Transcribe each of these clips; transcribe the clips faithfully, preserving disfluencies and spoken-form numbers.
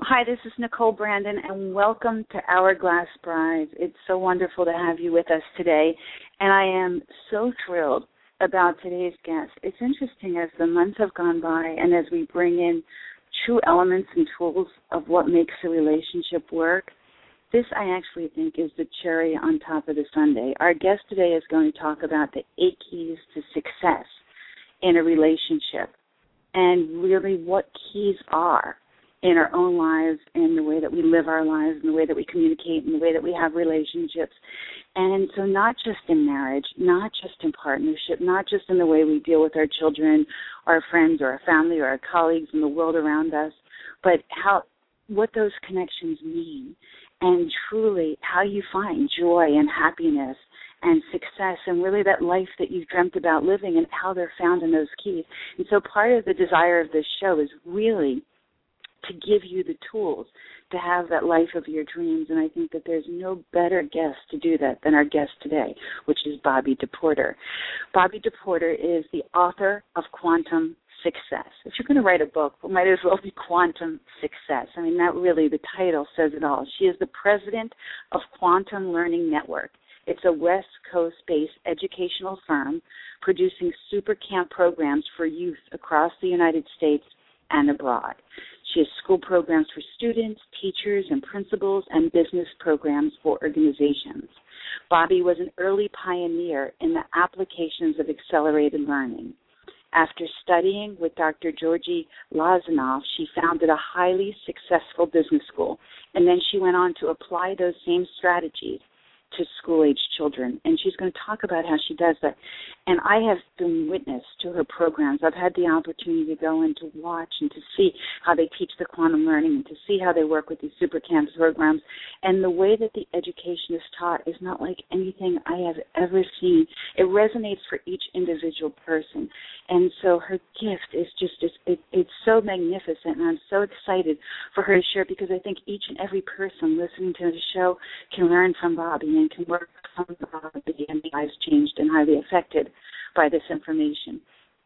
Hi, this is Nicole Brandon, and welcome to Hourglass Brides. It's so wonderful to have you with us today, and I am so thrilled about today's guest. It's interesting as the months have gone by and as we bring in true elements and tools of what makes a relationship work, this I actually think is the cherry on top of the sundae. Our guest today is going to talk about the eight keys to success in a relationship and really what keys are in our own lives and the way that we live our lives and the way that we communicate and the way that we have relationships. And so not just in marriage, not just in partnership, not just in the way we deal with our children, our friends, or our family, or our colleagues and the world around us, but how what those connections mean and truly how you find joy and happiness and success and really that life that you've dreamt about living and how they're found in those keys. And so part of the desire of this show is really to give you the tools to have that life of your dreams. And I think that there's no better guest to do that than our guest today, which is Bobbi DePorter. Bobbi DePorter is the author of Quantum Success. If you're going to write a book, it might as well be Quantum Success. I mean, that really, the title says it all. She is the president of Quantum Learning Network. It's a West Coast-based educational firm producing super camp programs for youth across the United States and abroad. She has school programs for students, teachers, and principals, and business programs for organizations. Bobbi was an early pioneer in the applications of accelerated learning. After studying with Doctor Georgi Lozanov, she founded a highly successful business school, and then she went on to apply those same strategies to school-age children, and she's going to talk about how she does that. And I have been witness to her programs. I've had the opportunity to go and to watch and to see how they teach the quantum learning and to see how they work with these super camp programs. And the way that the education is taught is not like anything I have ever seen. It resonates for each individual person. And so her gift is just, it, it's so magnificent, and I'm so excited for her to share because I think each and every person listening to the show can learn from Bobbi and can work from Bobbi and be lives changed and highly affected by this information.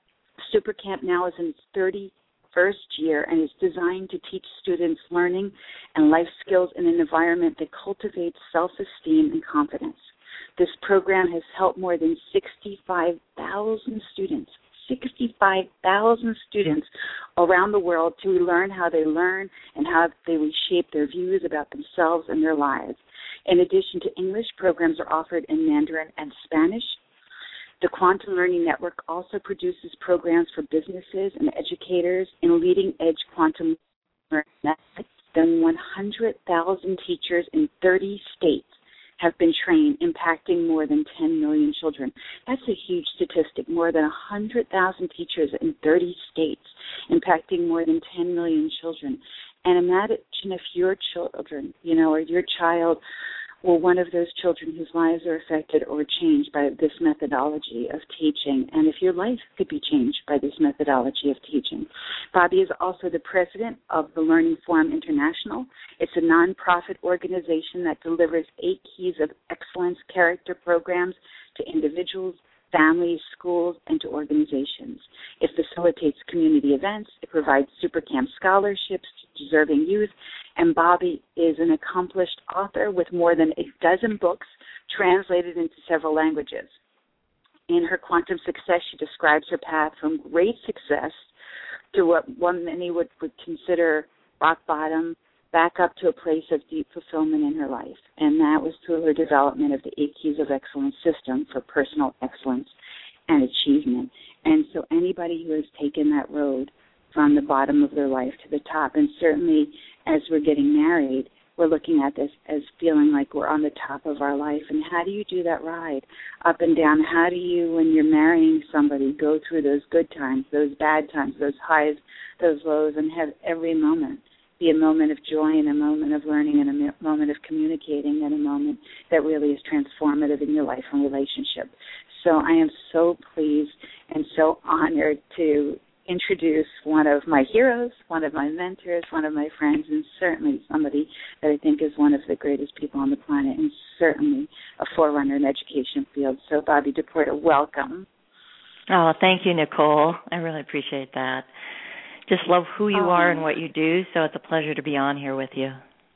Super Camp now is in its thirty-first year and is designed to teach students learning and life skills in an environment that cultivates self-esteem and confidence. This program has helped more than sixty-five thousand students, sixty-five thousand students around the world to learn how they learn and how they reshape their views about themselves and their lives. In addition to English, programs are offered in Mandarin and Spanish. The Quantum Learning Network also produces programs for businesses and educators in leading-edge quantum learning methods. Than one hundred thousand teachers in thirty states have been trained, impacting more than ten million children. That's a huge statistic, more than one hundred thousand teachers in thirty states, impacting more than ten million children. And imagine if your children, you know, or your child were one of those children whose lives are affected or changed by this methodology of teaching, and if your life could be changed by this methodology of teaching. Bobbi is also the president of the Learning Forum International. It's a nonprofit organization that delivers eight keys of excellence character programs to individuals, families, schools, and to organizations. It facilitates community events. It provides super camp scholarships to deserving youth. And Bobbi is an accomplished author with more than a dozen books translated into several languages. In her Quantum Success, she describes her path from great success to what one many would, would consider rock bottom, back up to a place of deep fulfillment in her life. And that was through her development of the Eight Keys of Excellence system for personal excellence and achievement. And so anybody who has taken that road from the bottom of their life to the top, and certainly as we're getting married, we're looking at this as feeling like we're on the top of our life. And how do you do that ride up and down? How do you, when you're marrying somebody, go through those good times, those bad times, those highs, those lows, and have every moment be a moment of joy and a moment of learning and a moment of communicating and a moment that really is transformative in your life and relationship. So I am so pleased and so honored to introduce one of my heroes, one of my mentors, one of my friends, and certainly somebody that I think is one of the greatest people on the planet and certainly a forerunner in the education field. So Bobbi DePorter, welcome. Oh, thank you, Nicole. I really appreciate that. just love who you oh. are and what you do, so it's a pleasure to be on here with you.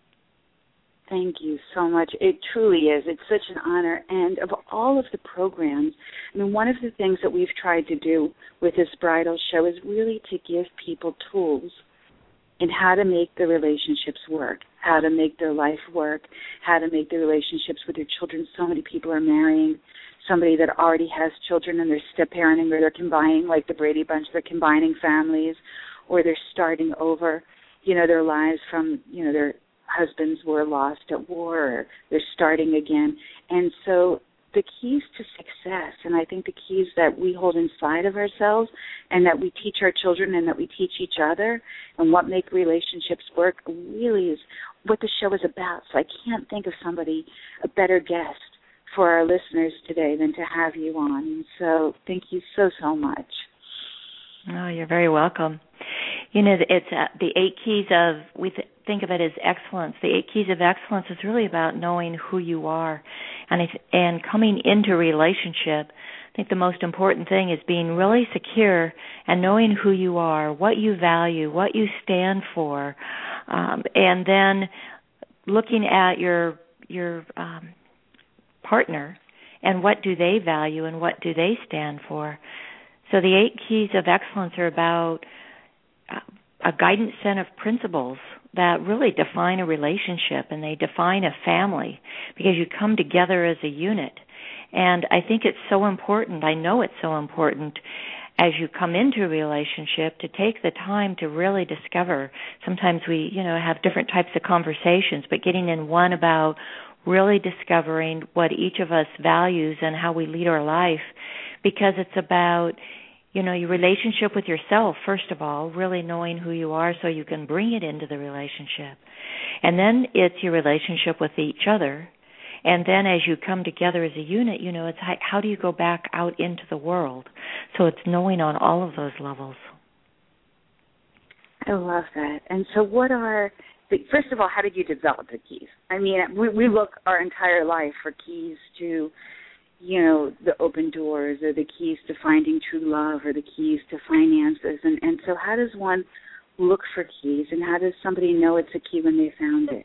Thank you so much. It truly is. It's such an honor. And of all of the programs, I mean, one of the things that we've tried to do with this bridal show is really to give people tools in how to make the relationships work, how to make their life work, how to make the relationships with their children. So many people are marrying somebody that already has children and they're step-parenting, or they're combining, like the Brady Bunch, they're combining families, or they're starting over, you know, their lives from, you know, their husbands were lost at war, or they're starting again. And so the keys to success, and I think the keys that we hold inside of ourselves and that we teach our children and that we teach each other and what make relationships work really is what the show is about. So I can't think of somebody, a better guest for our listeners today than to have you on. And so thank you so, so much. Oh, you're very welcome. You know, it's uh, the eight keys of, we th- think of it as excellence. The eight keys of excellence is really about knowing who you are. And, if, and coming into a relationship, I think the most important thing is being really secure and knowing who you are, what you value, what you stand for, um, and then looking at your your um, partner and what do they value and what do they stand for. So the eight keys of excellence are about a guidance set of principles that really define a relationship, and they define a family because you come together as a unit. And I think it's so important, I know it's so important as you come into a relationship to take the time to really discover. Sometimes we, you know, have different types of conversations, but getting in one about really discovering what each of us values and how we lead our life, because it's about, you know, your relationship with yourself, first of all, really knowing who you are so you can bring it into the relationship. And then it's your relationship with each other. And then as you come together as a unit, you know, it's how, how do you go back out into the world? So it's knowing on all of those levels. I love that. And so what are, the, first of all, how did you develop the keys? I mean, we, we look our entire life for keys to, you know, the open doors, or the keys to finding true love, or the keys to finances. And, and so how does one look for keys, and how does somebody know it's a key when they found it?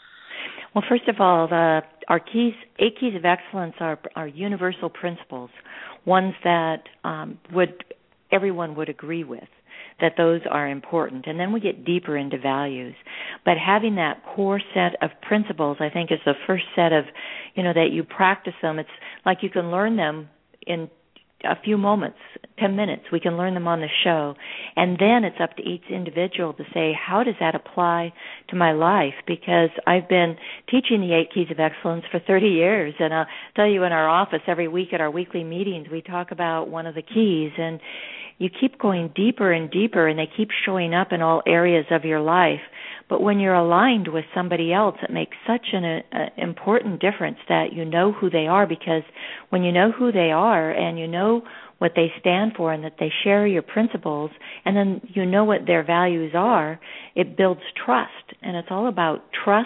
Well, first of all, the, our keys, eight keys of excellence are, are universal principles, ones that um, would everyone would agree with, that those are important. And then we get deeper into values. But having that core set of principles, I think, is the first set of, you know, that you practice them. It's like you can learn them in a few moments, ten minutes. We can learn them on the show. And then it's up to each individual to say, how does that apply to my life? Because I've been teaching the eight keys of excellence for thirty years. And I'll tell you, in our office every week at our weekly meetings, we talk about one of the keys. And you keep going deeper and deeper, and they keep showing up in all areas of your life. But when you're aligned with somebody else, it makes such an a, a important difference that you know who they are, because when you know who they are and you know what they stand for and that they share your principles, and then you know what their values are, it builds trust. And it's all about trust,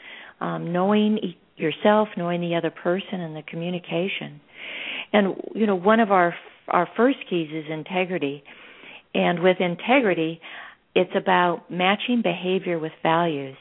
um, knowing yourself, knowing the other person, and the communication. And, you know, one of our our first keys is integrity. And with integrity, it's about matching behavior with values.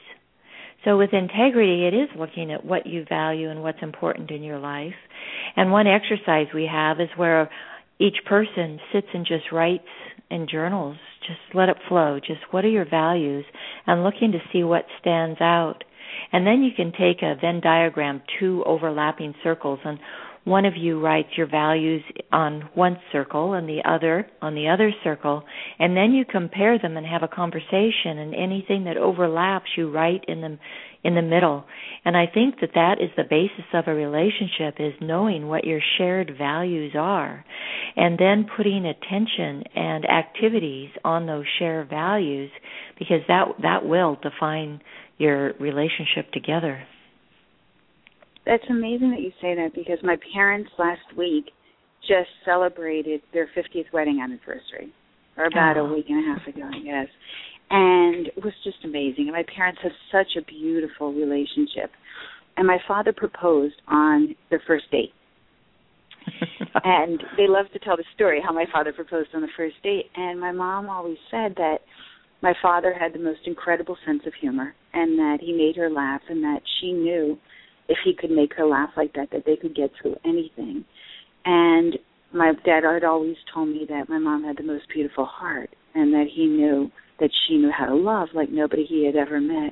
So with integrity, it is looking at what you value and what's important in your life. And one exercise we have is where each person sits and just writes in journals, just let it flow, just what are your values, and looking to see what stands out. And then you can take a Venn diagram, two overlapping circles, and one of you writes your values on one circle and the other on the other circle, and then you compare them and have a conversation, and anything that overlaps you write in the in the middle. And I think that that is the basis of a relationship, is knowing what your shared values are, and then putting attention and activities on those shared values, because that that will define your relationship together. That's amazing that you say that, because my parents last week just celebrated their fiftieth wedding anniversary, or about oh. a week and a half ago, I guess. And it was just amazing. And my parents have such a beautiful relationship. And my father proposed on their first date. And they love to tell the story how my father proposed on the first date. And my mom always said that my father had the most incredible sense of humor, and that he made her laugh, and that she knew if he could make her laugh like that, that they could get through anything. And my dad had always told me that my mom had the most beautiful heart, and that he knew that she knew how to love like nobody he had ever met.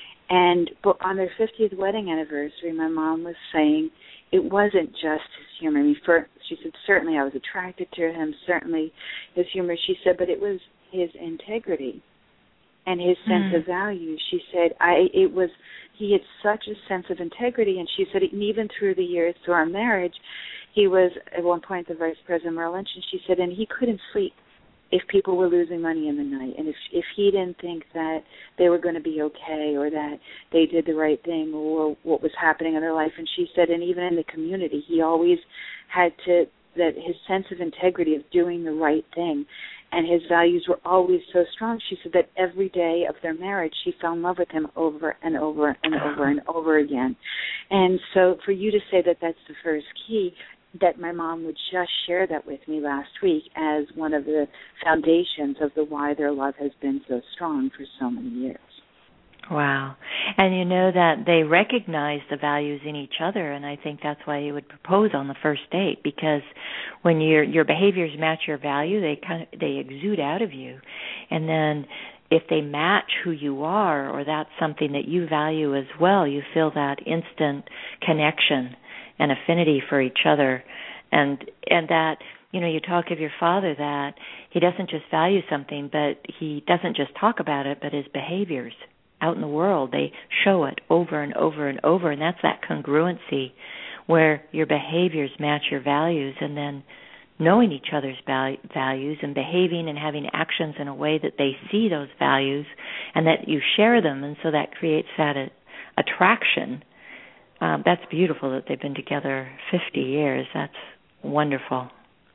And but on their fiftieth wedding anniversary, my mom was saying it wasn't just his humor. I mean, for, she said, certainly I was attracted to him, certainly his humor. She said, but it was his integrity and his sense mm. of value. She said, I it was he had such a sense of integrity, and she said, and even through the years, through our marriage, he was at one point the vice president of Merrill Lynch, and she said, and he couldn't sleep if people were losing money in the night, and if if he didn't think that they were going to be okay, or that they did the right thing, or what was happening in their life. And she said, and even in the community, he always had to, that his sense of integrity of doing the right thing, and his values were always so strong. She said that every day of their marriage, she fell in love with him over and over and over and over again. And so for you to say that that's the first key, that my mom would just share that with me last week as one of the foundations of the why their love has been so strong for so many years. Wow. And you know that they recognize the values in each other, and I think that's why you would propose on the first date, because when your your behaviors match your value, they kind of they exude out of you. And then if they match who you are, or that's something that you value as well, you feel that instant connection and affinity for each other. And and that, you know, you talk of your father, that he doesn't just value something, but he doesn't just talk about it, but his behaviors out in the world, they show it over and over and over, and that's that congruency where your behaviors match your values, and then knowing each other's values and behaving and having actions in a way that they see those values and that you share them, and so that creates that attraction. Um, that's beautiful that they've been together fifty years. That's wonderful.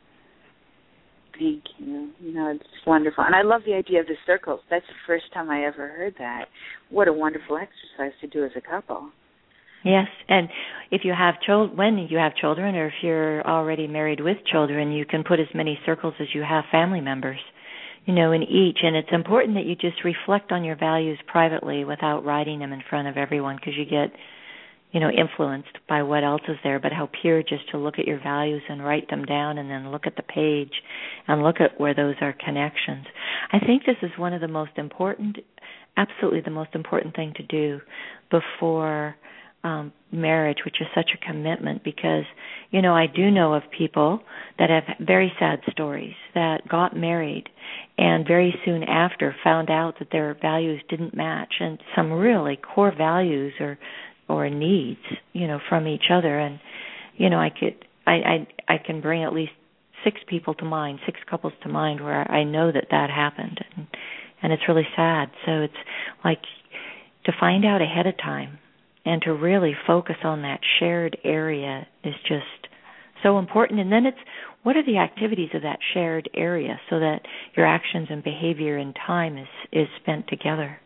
Thank you. You know, it's wonderful. And I love the idea of the circles. That's the first time I ever heard that. What a wonderful exercise to do as a couple. Yes, and if you have children, when you have children, or if you're already married with children, you can put as many circles as you have family members, you know, in each. And it's important that you just reflect on your values privately without writing them in front of everyone, because you get, you know, influenced by what else is there, but how pure just to look at your values and write them down, and then look at the page and look at where those are connections. I think this is one of the most important, absolutely the most important thing to do before um, marriage, which is such a commitment, because, you know, I do know of people that have very sad stories that got married and very soon after found out that their values didn't match, and some really core values or or needs, you know, from each other. And, you know, I could, I, I, I can bring at least six people to mind, six couples to mind where I know that that happened. And, and it's really sad. So it's like to find out ahead of time and to really focus on that shared area is just so important. And then it's, what are the activities of that shared area so that your actions and behavior and time is, is spent together?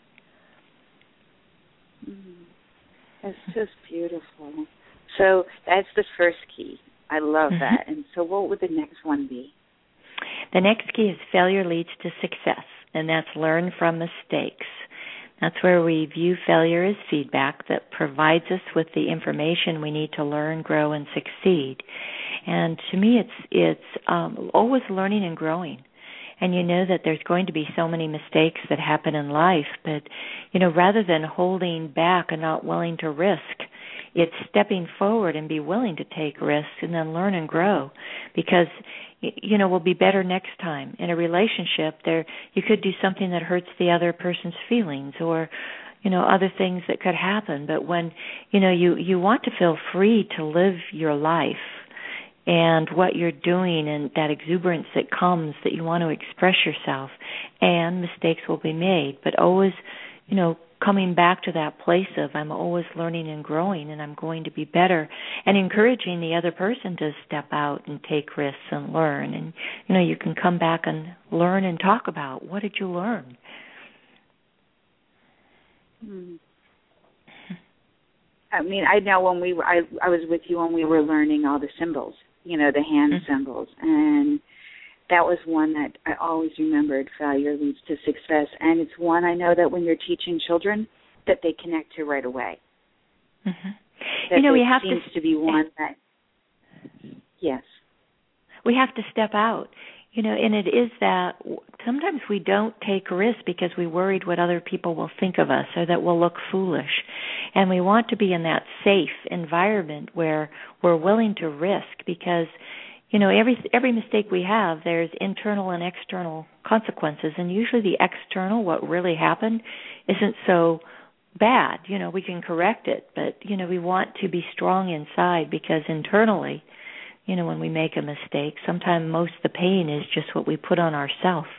Mm-hmm. It's just beautiful. So that's the first key. I love mm-hmm. that. And so what would the next one be? The next key is failure leads to success, and that's learn from mistakes. That's where we view failure as feedback that provides us with the information we need to learn, grow, and succeed. And to me, it's it's um, always learning and growing. And you know that there's going to be so many mistakes that happen in life, but, you know, rather than holding back and not willing to risk, it's stepping forward and be willing to take risks and then learn and grow, because, you know, we'll be better next time. In a relationship, there you could do something that hurts the other person's feelings, or, you know, other things that could happen. But when, you know, you, you want to feel free to live your life, and what you're doing, and that exuberance that comes, that you want to express yourself, and mistakes will be made, but always, you know, coming back to that place of I'm always learning and growing, and I'm going to be better, and encouraging the other person to step out and take risks and learn. And, you know, you can come back and learn and talk about, what did you learn? Hmm. I mean, I know when we were, I, I was with you when we were learning all the symbols, you know, the hand mm-hmm. symbols. And that was one that I always remembered, failure leads to success. And it's one I know that when you're teaching children, that they connect to right away. Mm-hmm. That you know, we it have seems to, to be one that, yes. We have to step out. You know, and it is that sometimes we don't take risks because we're worried what other people will think of us or that we'll look foolish. And we want to be in that safe environment where we're willing to risk because, you know, every every mistake we have, there's internal and external consequences. And usually the external, what really happened, isn't so bad. You know, we can correct it. But, you know, we want to be strong inside because internally, you know, when we make a mistake, sometimes most of the pain is just what we put on ourselves.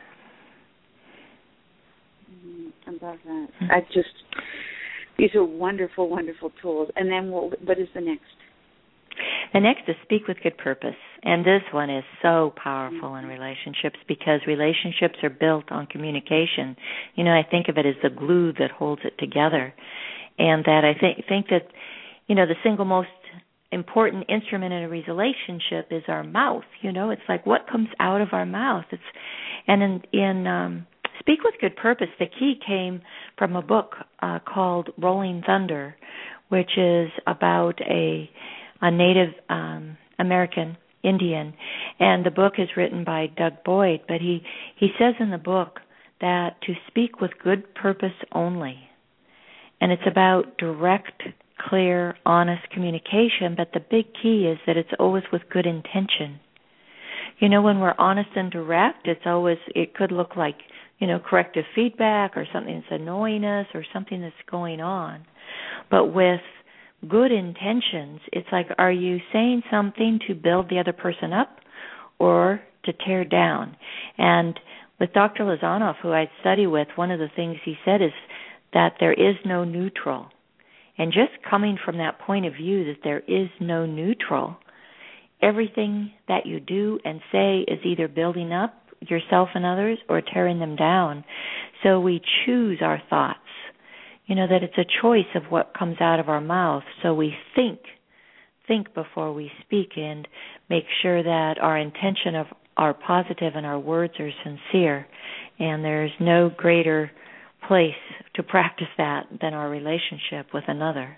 I love that. Mm-hmm. I just, these are wonderful, wonderful tools. And then we'll, what is the next? The next is speak with good purpose. And this one is so powerful mm-hmm. in relationships because relationships are built on communication. You know, I think of it as the glue that holds it together. And that I think think that, you know, the single most important instrument in a relationship is our mouth. You know, it's like what comes out of our mouth. It's and in, in um, Speak with Good Purpose, the key came from a book uh, called Rolling Thunder, which is about a a Native um, American Indian, and the book is written by Doug Boyd. But he he says in the book that to speak with good purpose only, and it's about direct, clear, honest communication, but the big key is that it's always with good intention. You know, when we're honest and direct, it's always, it could look like, you know, corrective feedback or something that's annoying us or something that's going on. But with good intentions, it's like, are you saying something to build the other person up or to tear down? And with Doctor Lozanoff, who I study with, one of the things he said is that there is no neutral. And just coming from that point of view that there is no neutral, everything that you do and say is either building up yourself and others or tearing them down. So we choose our thoughts. You know, that it's a choice of what comes out of our mouth. So we think, think before we speak and make sure that our intention of are positive and our words are sincere. And there's no greater place to practice that than our relationship with another.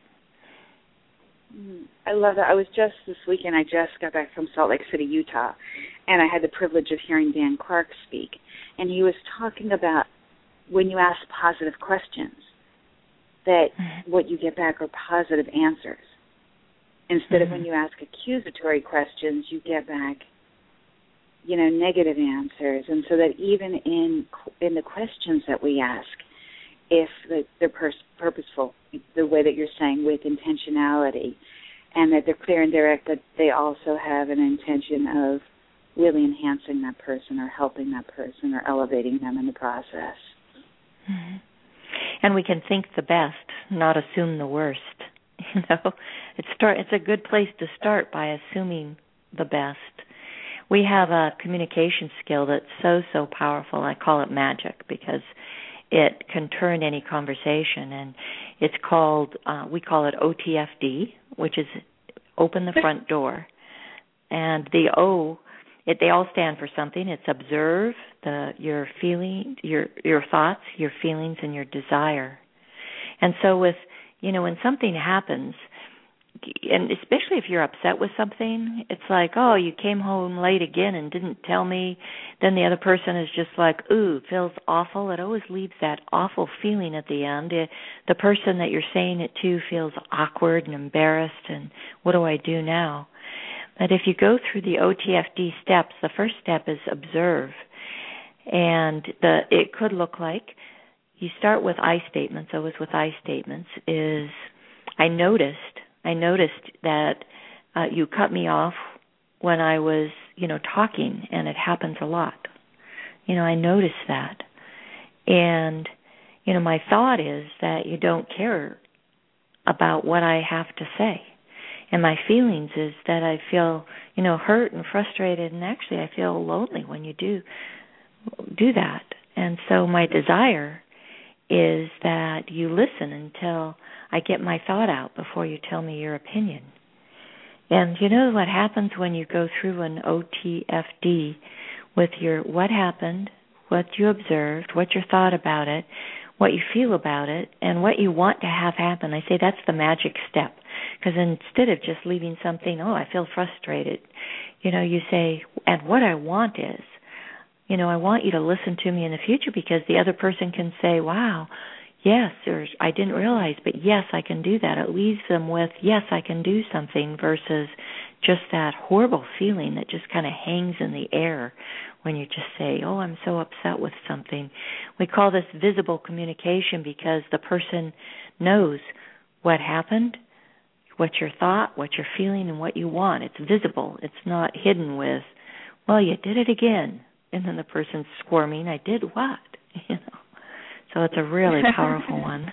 I love that. I was just this weekend, I just got back from Salt Lake City, Utah, and I had the privilege of hearing Dan Clark speak. And he was talking about when you ask positive questions, that mm-hmm. what you get back are positive answers. Instead mm-hmm. of when you ask accusatory questions, you get back, you know, negative answers. And so that even in in the questions that we ask, if they're pers- purposeful, the way that you're saying, with intentionality, and that they're clear and direct, but they also have an intention of really enhancing that person or helping that person or elevating them in the process. Mm-hmm. And we can think the best, not assume the worst. You know, it's start. It's a good place to start by assuming the best. We have a communication skill that's so, so powerful. I call it magic because it can turn any conversation, and it's called, uh, we call it O T F D, which is open the front door. And the O, it, they all stand for something. It's observe the your feeling, your your thoughts, your feelings, and your desire. And so with, you know, when something happens, and especially if you're upset with something, it's like, oh, you came home late again and didn't tell me. Then the other person is just like, ooh, feels awful. It always leaves that awful feeling at the end. It, the person that you're saying it to feels awkward and embarrassed, and what do I do now? But if you go through the O T F D steps, the first step is observe. And the it could look like, you start with I statements, always with I statements, is I noticed, I noticed that uh, you cut me off when I was, you know, talking, and it happens a lot. You know, I noticed that. And, you know, my thought is that you don't care about what I have to say. And my feelings is that I feel, you know, hurt and frustrated, and actually I feel lonely when you do do that. And so my desire is that you listen until I get my thought out before you tell me your opinion. And you know what happens when you go through an O T F D with your what happened, what you observed, what your thought about it, what you feel about it, and what you want to have happen. I say that's the magic step. Because instead of just leaving something, oh, I feel frustrated, you know, you say, and what I want is, you know, I want you to listen to me in the future, because the other person can say, wow, yes, or I didn't realize, but yes, I can do that. It leaves them with, yes, I can do something, versus just that horrible feeling that just kind of hangs in the air when you just say, oh, I'm so upset with something. We call this visible communication, because the person knows what happened, what your thought, what you're feeling, and what you want. It's visible. It's not hidden with, well, you did it again. And then the person's squirming, I did what? You know. So it's a really powerful one.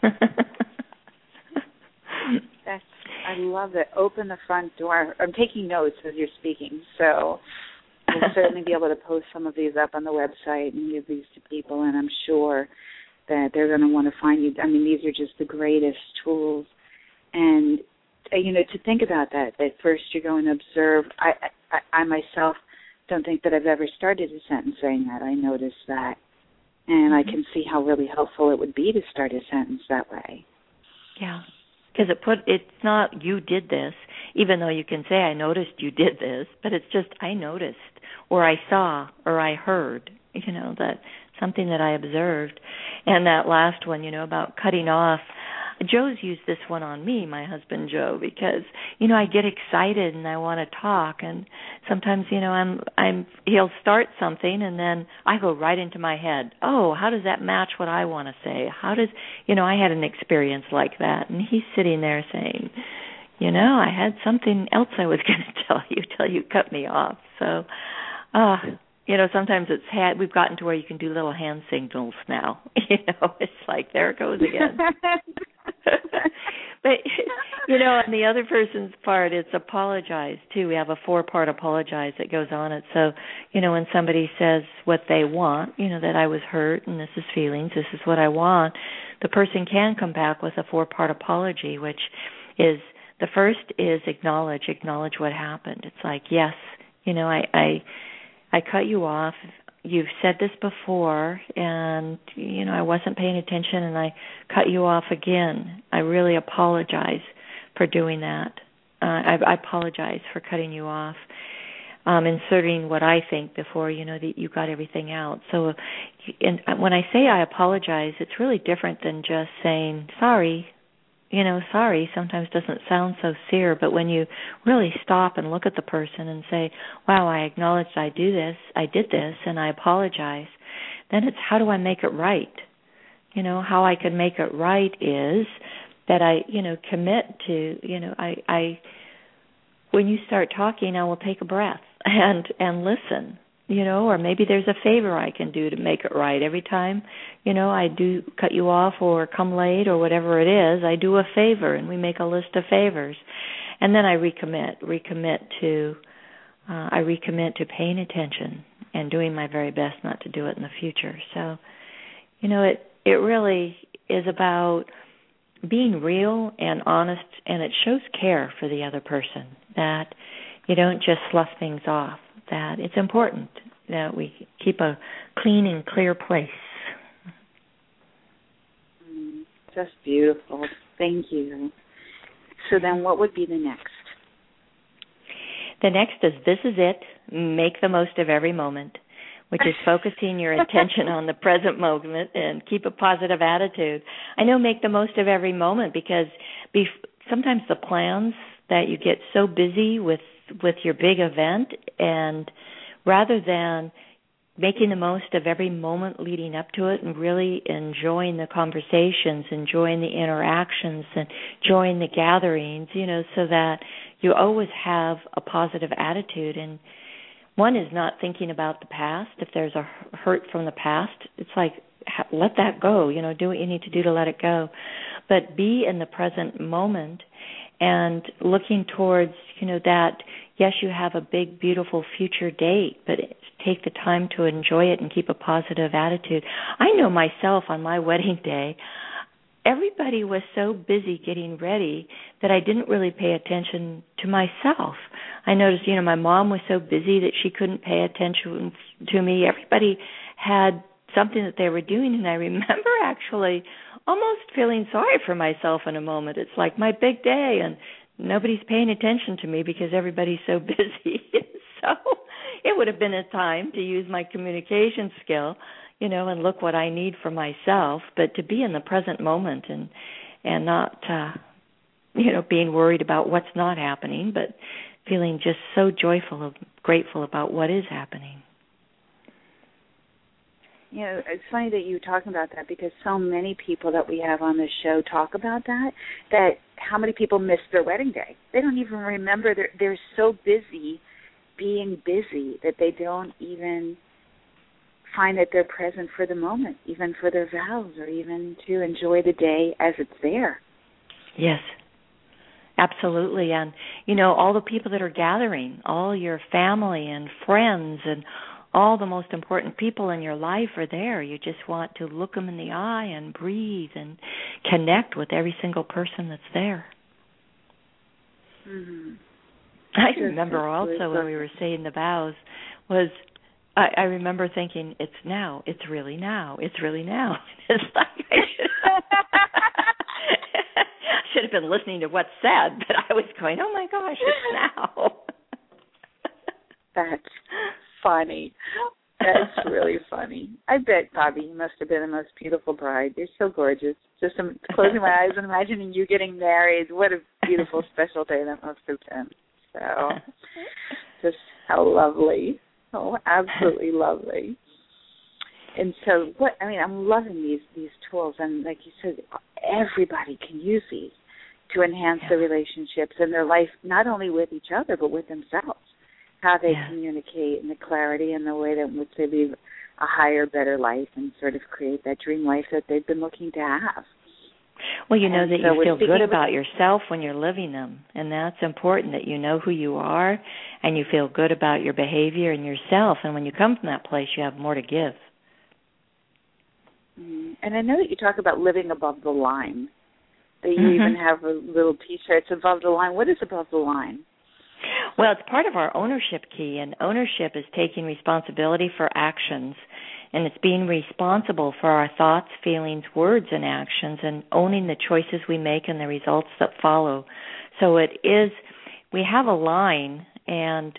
That's, I love it. Open the front door. I'm taking notes as you're speaking, so we'll certainly be able to post some of these up on the website and give these to people, and I'm sure that they're going to want to find you. I mean, these are just the greatest tools. And, uh, you know, to think about that, that first you're going to observe. I, I, I myself don't think that I've ever started a sentence saying that. I noticed that. And I can see how really helpful it would be to start a sentence that way. Yeah, because it put it's not you did this, even though you can say I noticed you did this, but it's just I noticed, or I saw, or I heard, you know, that something that I observed. And that last one, you know, about cutting off, Joe's used this one on me, my husband Joe, because, you know, I get excited and I want to talk, and sometimes, you know, I'm I'm he'll start something and then I go right into my head. Oh, how does that match what I want to say? How does, you know, I had an experience like that, and he's sitting there saying, you know, I had something else I was going to tell you till you cut me off. So, uh you know, sometimes it's had, we've gotten to where you can do little hand signals now. You know, it's like, there it goes again. But, you know, on the other person's part, it's apologize, too. We have a four-part apologize that goes on it. So, you know, when somebody says what they want, you know, that I was hurt and this is feelings, this is what I want, the person can come back with a four-part apology, which is, the first is acknowledge, acknowledge what happened. It's like, yes, you know, I... I I cut you off. You've said this before, and, you know, I wasn't paying attention, and I cut you off again. I really apologize for doing that. Uh, I, I apologize for cutting you off, um, inserting what I think before, you know, that you got everything out. So and when I say I apologize, it's really different than just saying, sorry, you know, sorry sometimes doesn't sound so sincere, but when you really stop and look at the person and say, wow, I acknowledged I do this, I did this, and I apologize, then it's how do I make it right? You know, how I can make it right is that I, you know, commit to, you know, I, I when you start talking, I will take a breath and, and listen. You know, or maybe there's a favor I can do to make it right. Every time, you know, I do cut you off or come late or whatever it is, I do a favor, and we make a list of favors. And then I recommit, recommit to, uh, I recommit to paying attention and doing my very best not to do it in the future. So, you know, it, it really is about being real and honest, and it shows care for the other person, that you don't just slough things off. That it's important that we keep a clean and clear place. Just beautiful. Thank you. So then what would be the next? The next is, this is it. Make the most of every moment, which is focusing your attention on the present moment and keep a positive attitude. I know make the most of every moment because bef- sometimes the plans that you get so busy with with your big event, and rather than making the most of every moment leading up to it and really enjoying the conversations, enjoying the interactions, and enjoying the gatherings, you know, so that you always have a positive attitude. And one is not thinking about the past. If there's a hurt from the past, it's like, let that go, you know, do what you need to do to let it go. But be in the present moment and looking towards, you know, that, yes, you have a big, beautiful future date, but take the time to enjoy it and keep a positive attitude. I know myself on my wedding day, everybody was so busy getting ready that I didn't really pay attention to myself. I noticed, you know, my mom was so busy that she couldn't pay attention to me. Everybody had something that they were doing, and I remember actually almost feeling sorry for myself in a moment. It's like my big day, and nobody's paying attention to me because everybody's so busy. So it would have been a time to use my communication skill, you know, and look what I need for myself, but to be in the present moment and and not, uh, you know, being worried about what's not happening, but feeling just so joyful and grateful about what is happening. You know, it's funny that you're talking about that because so many people that we have on this show talk about that, that how many people miss their wedding day. They don't even remember. They're, they're so busy being busy that they don't even find that they're present for the moment, even for their vows or even to enjoy the day as it's there. Yes, absolutely. And, you know, all the people that are gathering, all your family and friends and all the most important people in your life are there. You just want to look them in the eye and breathe and connect with every single person that's there. Mm-hmm. I remember also when we were saying the vows was I, I remember thinking, it's now, it's really now, it's really now. It's like I should have been listening to what's said, but I was going, oh my gosh, it's now. That's funny. That's really funny. I bet, Bobby, you must have been the most beautiful bride. You're so gorgeous. Just um, closing my eyes and imagining you getting married. What a beautiful, special day that must have been. So, just how lovely. Oh, absolutely lovely. And so, what I mean, I'm loving these these tools, and like you said, everybody can use these to enhance yeah. their relationships and their life, not only with each other but with themselves. How they yeah. communicate and the clarity and the way that in which they live a higher, better life and sort of create that dream life that they've been looking to have. Well, you know and that so you feel good about yourself when you're living them, and that's important, that you know who you are and you feel good about your behavior and yourself, and when you come from that place, you have more to give. Mm-hmm. And I know that you talk about living above the line, that you mm-hmm. even have a little T-shirt, it's above the line. What is above the line? Well, it's part of our ownership key, and ownership is taking responsibility for actions, and it's being responsible for our thoughts, feelings, words, and actions, and owning the choices we make and the results that follow. So it is, we have a line, and,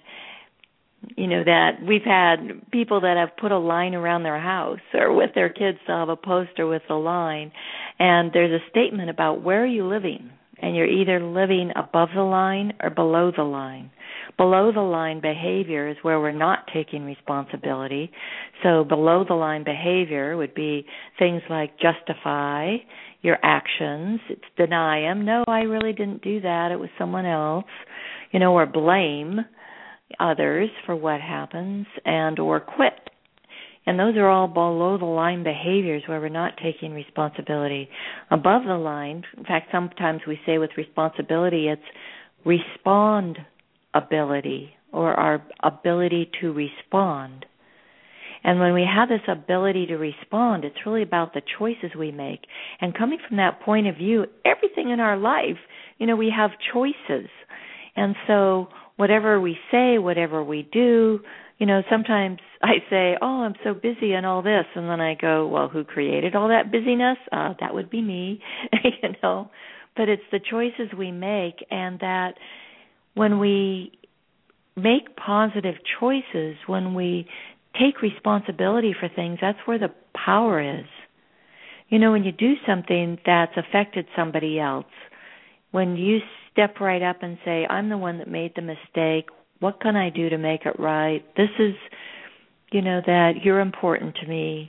you know, that we've had people that have put a line around their house, or with their kids they'll have a poster with a line, and there's a statement about where are you living, and you're either living above the line or below the line. Below the line behavior is where we're not taking responsibility. So below the line behavior would be things like justify your actions. It's deny them. No, I really didn't do that. It was someone else. You know, or blame others for what happens, and or quit. And those are all below the line behaviors where we're not taking responsibility. Above the line, in fact, sometimes we say with responsibility, it's respond ability, or our ability to respond. And when we have this ability to respond, it's really about the choices we make. And coming from that point of view, everything in our life, you know, we have choices. And so whatever we say, whatever we do, you know, sometimes I say, oh, I'm so busy and all this. And then I go, well, who created all that busyness? Uh, that would be me, you know. But it's the choices we make, and that when we make positive choices, when we take responsibility for things, that's where the power is. You know, when you do something that's affected somebody else, when you step right up and say, I'm the one that made the mistake, what can I do to make it right? This is, you know, that you're important to me.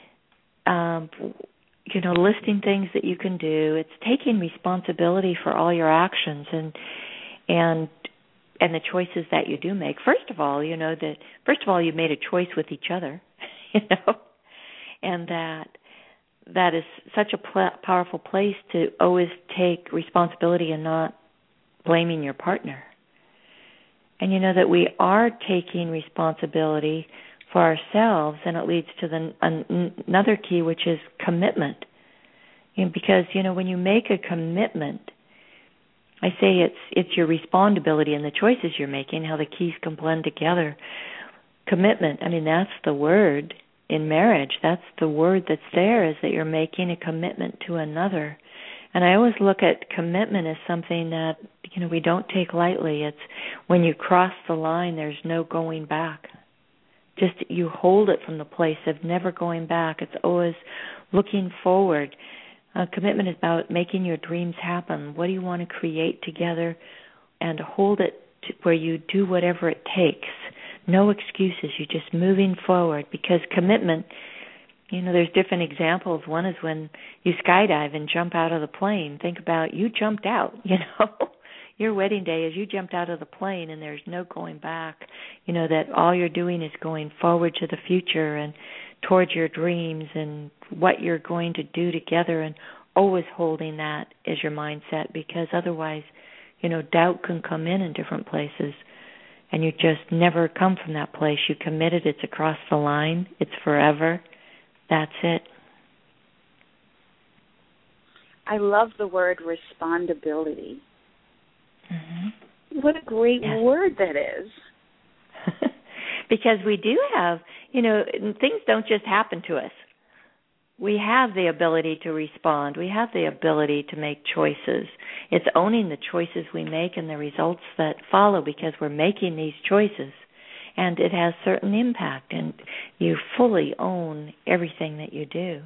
Um, you know, listing things that you can do. It's taking responsibility for all your actions and and and the choices that you do make. First of all, you know that first of all you made a choice with each other, you know, and that that is such a pl- powerful place to always take responsibility and not blaming your partner. And you know that we are taking responsibility for ourselves, and it leads to the an, another key, which is commitment. You know, because, you know, when you make a commitment, I say it's it's your responsibility and the choices you're making, how the keys can blend together. Commitment, I mean, that's the word in marriage. That's the word that's there, is that you're making a commitment to another. And I always look at commitment as something that, you know, we don't take lightly. It's when you cross the line, there's no going back. Just you hold it from the place of never going back. It's always looking forward. Uh, commitment is about making your dreams happen. What do you want to create together? And hold it to where you do whatever it takes. No excuses. You're just moving forward, because commitment, you know, there's different examples. One is when you skydive and jump out of the plane. Think about, you jumped out, you know. Your wedding day is you jumped out of the plane and there's no going back. You know, that all you're doing is going forward to the future and towards your dreams and what you're going to do together, and always holding that as your mindset, because otherwise, you know, doubt can come in in different places and you just never come from that place. You committed, it's across the line, it's forever. That's it. I love the word responsibility. Mm-hmm. What a great yes. word that is. Because we do have, you know, things don't just happen to us. We have the ability to respond. We have the ability to make choices. It's owning the choices we make and the results that follow, because we're making these choices. And it has certain impact, and you fully own everything that you do.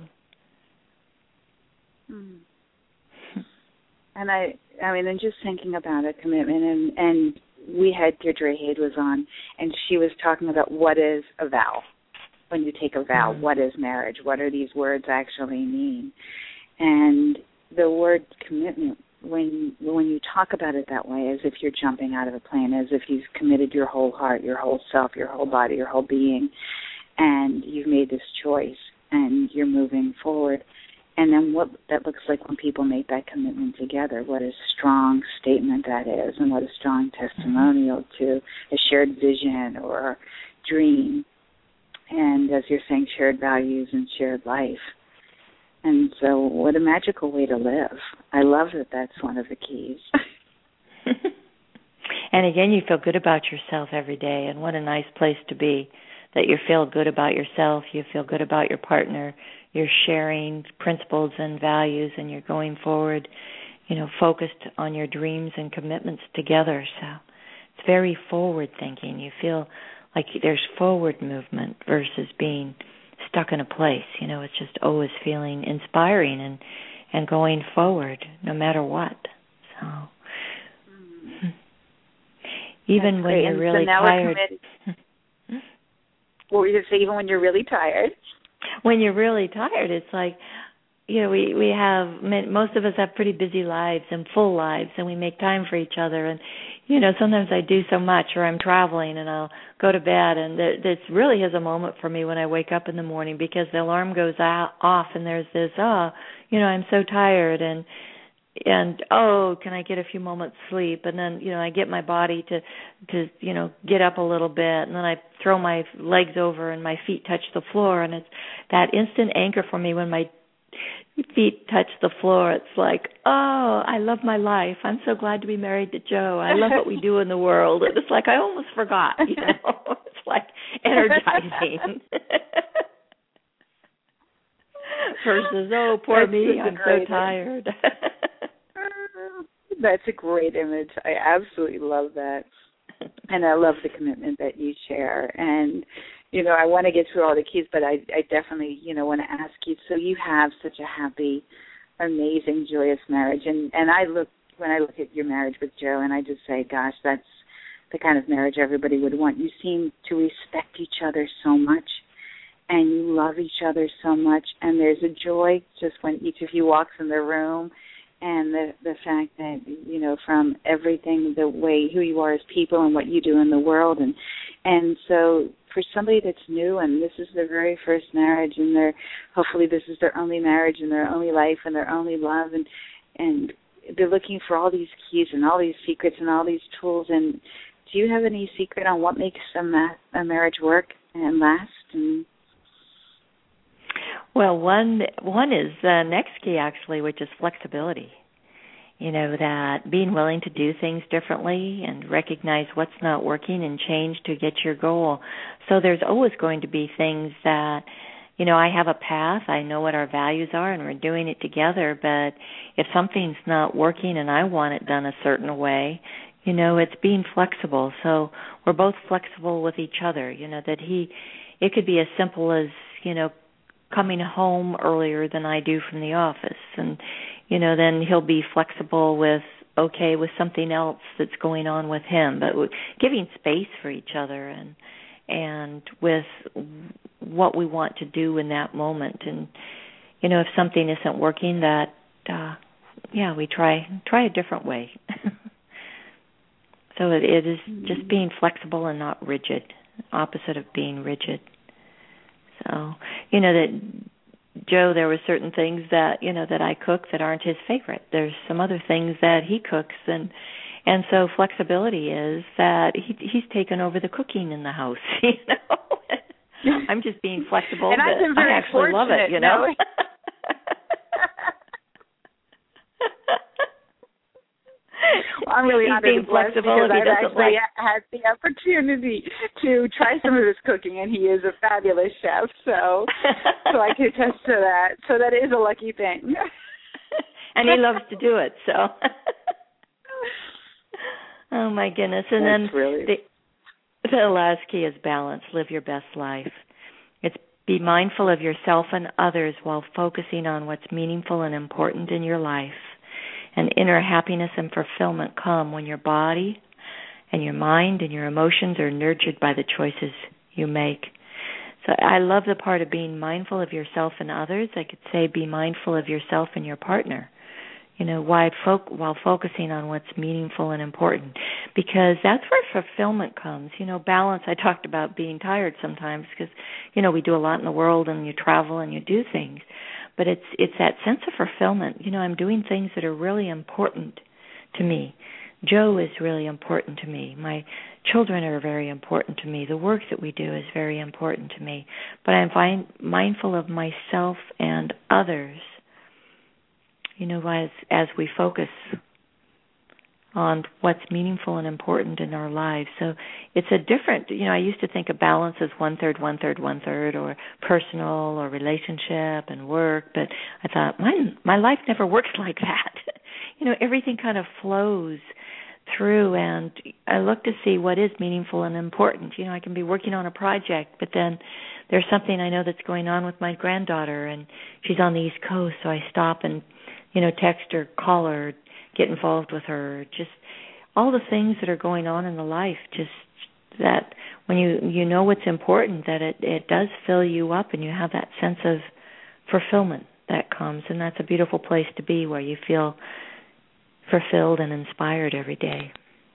Mm. And I, I mean, and just thinking about a commitment, and, and we had Deirdre Haid was on, and she was talking about what is a vow. When you take a vow, mm-hmm. what is marriage? What do these words actually mean? And the word commitment, when when you talk about it that way, as if you're jumping out of a plane, as if you've committed your whole heart, your whole self, your whole body, your whole being, and you've made this choice, and you're moving forward. And then what that looks like when people make that commitment together, what a strong statement that is, and what a strong testimonial to a shared vision or dream. And as you're saying, shared values and shared life. And so what a magical way to live. I love that that's one of the keys. And again, you feel good about yourself every day, and what a nice place to be, that you feel good about yourself, you feel good about your partner, you're sharing principles and values, and you're going forward, you know, focused on your dreams and commitments together. So it's very forward thinking. You feel like there's forward movement versus being stuck in a place. You know, it's just always feeling inspiring and, and going forward no matter what. So mm-hmm. even That's when great. you're and really so now tired. What were you going to say, even when you're really tired? When you're really tired, it's like, you know, we, we have, most of us have pretty busy lives and full lives, and we make time for each other. And, you know, sometimes I do so much, or I'm traveling and I'll go to bed, and this really is a moment for me when I wake up in the morning, because the alarm goes out, off and there's this, oh, you know, I'm so tired, and, and oh, can I get a few moments sleep? And then, you know, I get my body to, to, you know, get up a little bit, and then I throw my legs over and my feet touch the floor, and it's that instant anchor for me when my feet touch the floor. It's like, oh, I love my life. I'm so glad to be married to Joe. I love what we do in the world. And it's like I almost forgot, you know. It's like energizing. Versus, oh, poor That's me, I'm so tired. That's a great image. I absolutely love that. And I love the commitment that you share. And, you know, I want to get through all the keys, but I, I definitely, you know, want to ask you, so you have such a happy, amazing, joyous marriage. And, and I look, when I look at your marriage with Joe, and I just say, gosh, that's the kind of marriage everybody would want. You seem to respect each other so much, and you love each other so much, and there's a joy just when each of you walks in the room. And the the fact that, you know, from everything, the way who you are as people and what you do in the world. And and so for somebody that's new and this is their very first marriage, and they're, hopefully this is their only marriage and their only life and their only love, and and they're looking for all these keys and all these secrets and all these tools. And do you have any secret on what makes a, ma- a marriage work and last? And Well, one one is the next key actually, which is flexibility. You know, that being willing to do things differently and recognize what's not working and change to get your goal. So there's always going to be things that, you know, I have a path, I know what our values are, and we're doing it together, but if something's not working and I want it done a certain way, you know, it's being flexible. So we're both flexible with each other, you know, that he, it could be as simple as, you know, coming home earlier than I do from the office, and you know, then he'll be flexible with, okay, with something else that's going on with him, but giving space for each other and and with what we want to do in that moment. And, you know, if something isn't working, that, uh, yeah, we try try a different way. So it, it is just being flexible and not rigid, opposite of being rigid. So, you know, that Joe, there were certain things that, you know, that I cook that aren't his favorite. There's some other things that he cooks, and and so flexibility is that he he's taken over the cooking in the house, you know. I'm just being flexible, and I've been very I actually love it, you know. No. Well, I'm really honored and blessed because I've actually like... had the opportunity to try some of his cooking, and he is a fabulous chef, so so I can attest to that. So that is a lucky thing. And he loves to do it, so. Oh, my goodness. And That's then really... the, the last key is balance. Live your best life. It's be mindful of yourself and others while focusing on what's meaningful and important in your life. And inner happiness and fulfillment come when your body and your mind and your emotions are nurtured by the choices you make. So I love the part of being mindful of yourself and others. I could say be mindful of yourself and your partner, you know, while, fo- while focusing on what's meaningful and important, because that's where fulfillment comes. You know, balance, I talked about being tired sometimes because, you know, we do a lot in the world and you travel and you do things. But it's it's that sense of fulfillment. You know, I'm doing things that are really important to me. Joe is really important to me. My children are very important to me. The work that we do is very important to me. But I'm find, mindful of myself and others, you know, as, as we focus on what's meaningful and important in our lives. So it's a different, you know, I used to think of balance as one-third, one-third, one-third, or personal or relationship and work, but I thought, my, my life never works like that. You know, everything kind of flows through, and I look to see what is meaningful and important. You know, I can be working on a project, but then there's something I know that's going on with my granddaughter, and she's on the East Coast, so I stop and, you know, text her, call her, get involved with her, just all the things that are going on in the life, just that when you, you know what's important, that it, it does fill you up and you have that sense of fulfillment that comes, and that's a beautiful place to be where you feel fulfilled and inspired every day.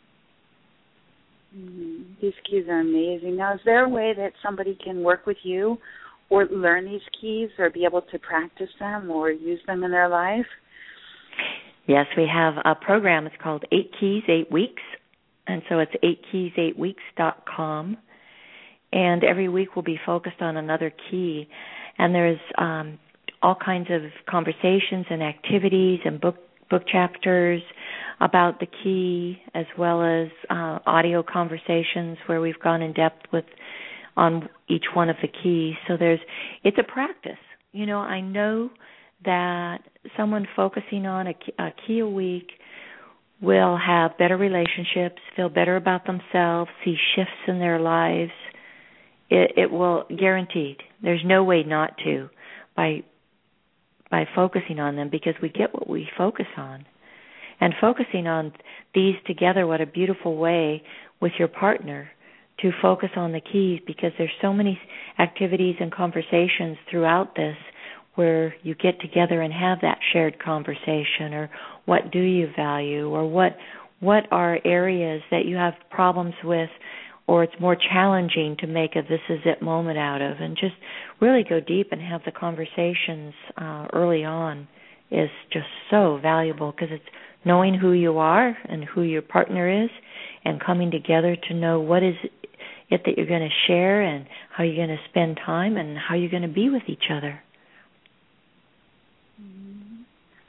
Mm-hmm. These keys are amazing. Now, is there a way that somebody can work with you or learn these keys or be able to practice them or use them in their life? Yes, we have a program. It's called Eight Keys, Eight Weeks. And so it's eight keys eight weeks dot com. And every week we'll be focused on another key. And there's um, all kinds of conversations and activities and book book chapters about the key, as well as uh, audio conversations where we've gone in depth with on each one of the keys. So there's it's a practice. You know, I know that someone focusing on a, a key a week will have better relationships, feel better about themselves, see shifts in their lives. It, it will, guaranteed. There's no way not to by by focusing on them, because we get what we focus on. And focusing on these together, what a beautiful way with your partner to focus on the keys, because there's so many activities and conversations throughout this where you get together and have that shared conversation, or what do you value, or what what are areas that you have problems with, or it's more challenging to make a this is it moment out of, and just really go deep and have the conversations uh, early on is just so valuable, because it's knowing who you are and who your partner is, and coming together to know what is it that you're going to share and how you're going to spend time and how you're going to be with each other.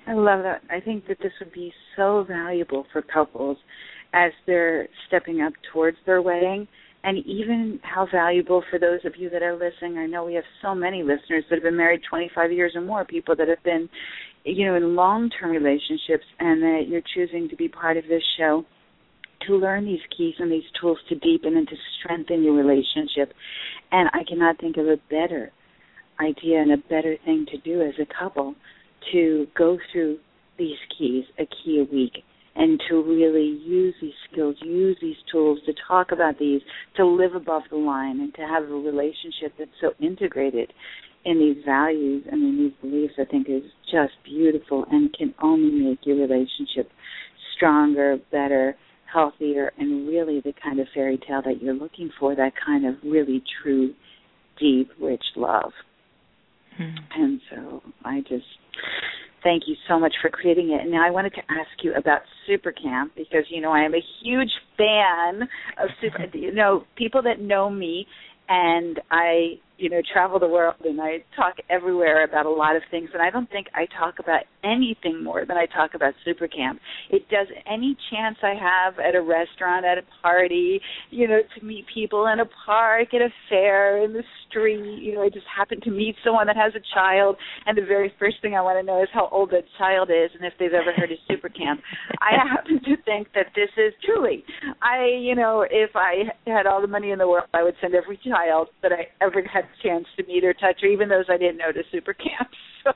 I love that. I think that this would be so valuable for couples as they're stepping up towards their wedding, and even how valuable for those of you that are listening. I know we have so many listeners that have been married twenty-five years or more, people that have been, you know, in long-term relationships, and that you're choosing to be part of this show to learn these keys and these tools to deepen and to strengthen your relationship. And I cannot think of a better idea and a better thing to do as a couple to go through these keys, a key a week, and to really use these skills, use these tools, to talk about these, to live above the line, and to have a relationship that's so integrated in these values and in these beliefs, I think is just beautiful and can only make your relationship stronger, better, healthier, and really the kind of fairy tale that you're looking for, that kind of really true, deep, rich love. Mm-hmm. And so I just thank you so much for creating it. And now I wanted to ask you about Super Camp, because, you know, I am a huge fan of Super, you know, people that know me, and I, you know, travel the world and I talk everywhere about a lot of things, and I don't think I talk about anything more than I talk about Super Camp. It does any chance I have at a restaurant, at a party, you know, to meet people in a park, at a fair, in the street. You know, I just happen to meet someone that has a child, and the very first thing I want to know is how old that child is and if they've ever heard of Super Camp. I happen to think that this is truly, I, you know, if I had all the money in the world, I would send every child that I ever had a chance to meet or touch, or even those I didn't know, to Super Camp. So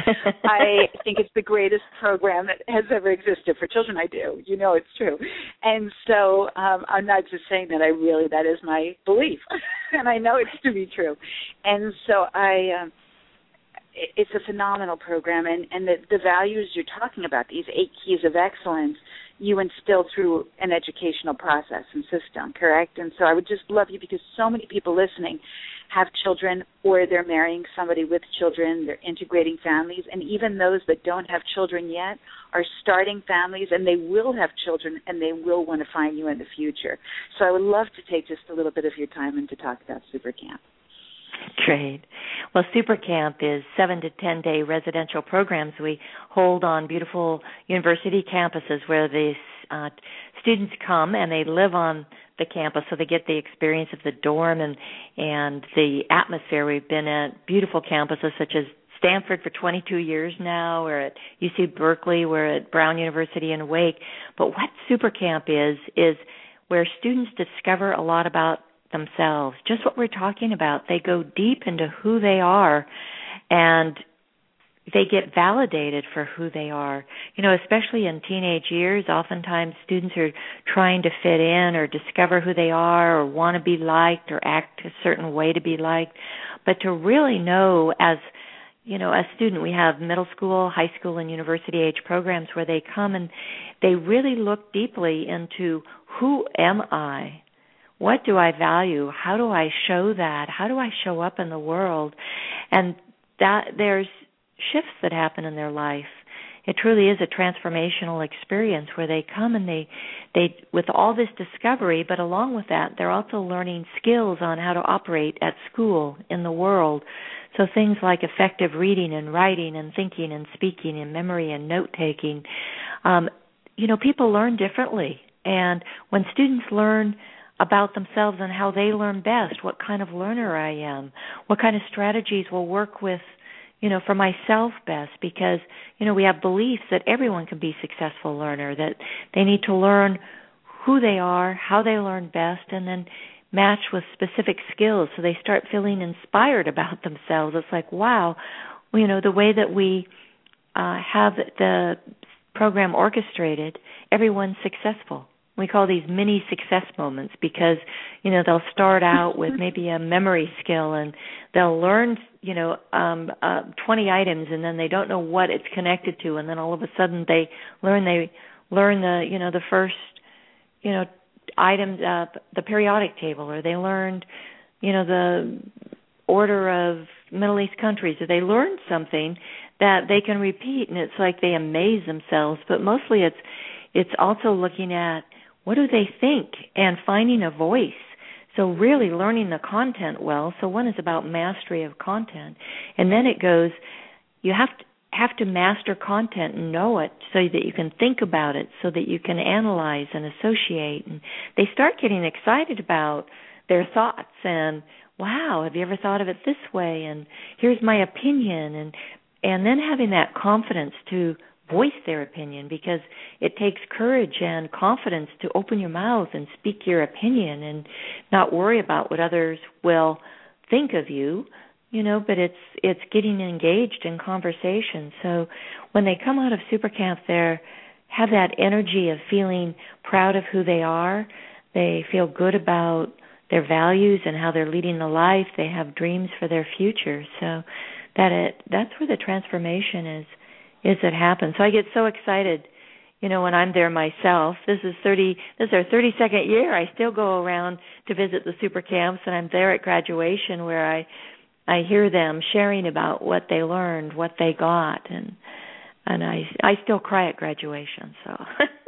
I think it's the greatest program that has ever existed for children. I do. You know it's true. And so um, I'm not just saying that. I really, that is my belief. And I know it's to be true. And so I, um, it, it's a phenomenal program. And, and the, the values you're talking about, these eight keys of excellence, you instill through an educational process and system, correct? And so I would just love you, because so many people listening have children, or they're marrying somebody with children, they're integrating families, and even those that don't have children yet are starting families, and they will have children, and they will want to find you in the future. So I would love to take just a little bit of your time and to talk about Super Camp. Great. Well, Super Camp is seven to ten day residential programs we hold on beautiful university campuses, where the uh, students come and they live on the campus, so they get the experience of the dorm and and the atmosphere. We've been at beautiful campuses such as Stanford for twenty-two years now. We're at U C Berkeley. We're at Brown University in Wake. But what Super Camp is, is where students discover a lot about themselves, just what we're talking about. They go deep into who they are, and they get validated for who they are. You know, especially in teenage years, oftentimes students are trying to fit in or discover who they are, or want to be liked or act a certain way to be liked. But to really know, as you know, as student, we have middle school, high school, and university age programs where they come and they really look deeply into, who am I? What do I value? How do I show that? How do I show up in the world? And that there's shifts that happen in their life. It truly is a transformational experience where they come and they, they, with all this discovery, but along with that, they're also learning skills on how to operate at school, in the world. So things like effective reading and writing and thinking and speaking and memory and note-taking. Um, you know, people learn differently. And when students learn about themselves and how they learn best, what kind of learner I am, what kind of strategies will work with, you know, for myself best, because, you know, we have beliefs that everyone can be a successful learner, that they need to learn who they are, how they learn best, and then match with specific skills so they start feeling inspired about themselves. It's like, wow, you know, the way that we uh, have the program orchestrated, everyone's successful. We call these mini success moments because, you know, they'll start out with maybe a memory skill and they'll learn, you know, um, uh, twenty items, and then they don't know what it's connected to, and then all of a sudden they learn they learn the, you know, the first, you know, items, uh, the periodic table, or they learned, you know, the order of Middle East countries, or they learned something that they can repeat, and it's like they amaze themselves. But mostly it's it's also looking at, what do they think, and finding a voice. So really learning the content well. So one is about mastery of content. And then it goes, you have to, have to master content and know it so that you can think about it, so that you can analyze and associate. And they start getting excited about their thoughts and, wow, have you ever thought of it this way? And here's my opinion. And and then having that confidence to voice their opinion, because it takes courage and confidence to open your mouth and speak your opinion and not worry about what others will think of you, you know, but it's it's getting engaged in conversation. So when they come out of Super Camp, they have that energy of feeling proud of who they are. They feel good about their values and how they're leading the life. They have dreams for their future. So that it that's where the transformation is is that happens. So I get so excited, you know, when I'm there myself. This is thirty this is our thirty second year. I still go around to visit the Super Camps, and I'm there at graduation where I I hear them sharing about what they learned, what they got, and and I I still cry at graduation. So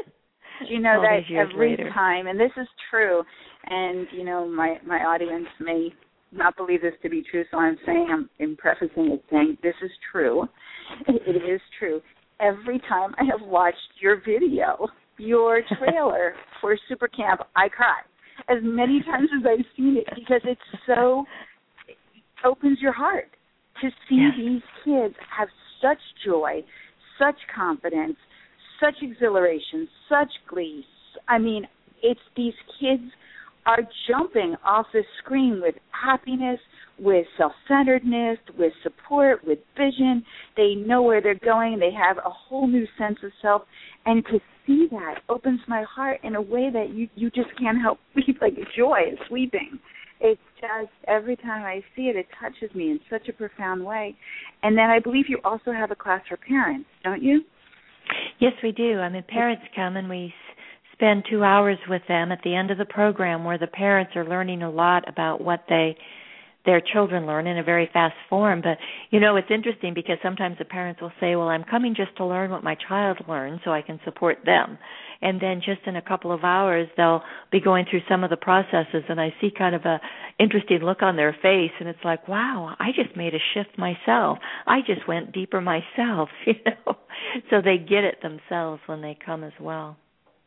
you know that every later. time, and this is true, and you know my my audience may not believe this to be true, so I'm saying I'm, I'm prefacing it saying this is true. It is true. Every time I have watched your video, your trailer for Super Camp, I cry as many times as I've seen it, because it's so it opens your heart to see yes. these kids have such joy, such confidence, such exhilaration, such glee. I mean, it's these kids are jumping off the screen with happiness, with self-centeredness, with support, with vision. They know where they're going. They have a whole new sense of self. And to see that opens my heart in a way that you, you just can't help weep, like joy is weeping. It's just, every time I see it, it touches me in such a profound way. And then I believe you also have a class for parents, don't you? Yes, we do. I mean, parents come and we spend two hours with them at the end of the program, where the parents are learning a lot about what they their children learn in a very fast form. But, you know, it's interesting because sometimes the parents will say, well, I'm coming just to learn what my child learned so I can support them. And then just in a couple of hours, they'll be going through some of the processes, and I see kind of a interesting look on their face, and it's like, wow, I just made a shift myself. I just went deeper myself, you know. So they get it themselves when they come as well.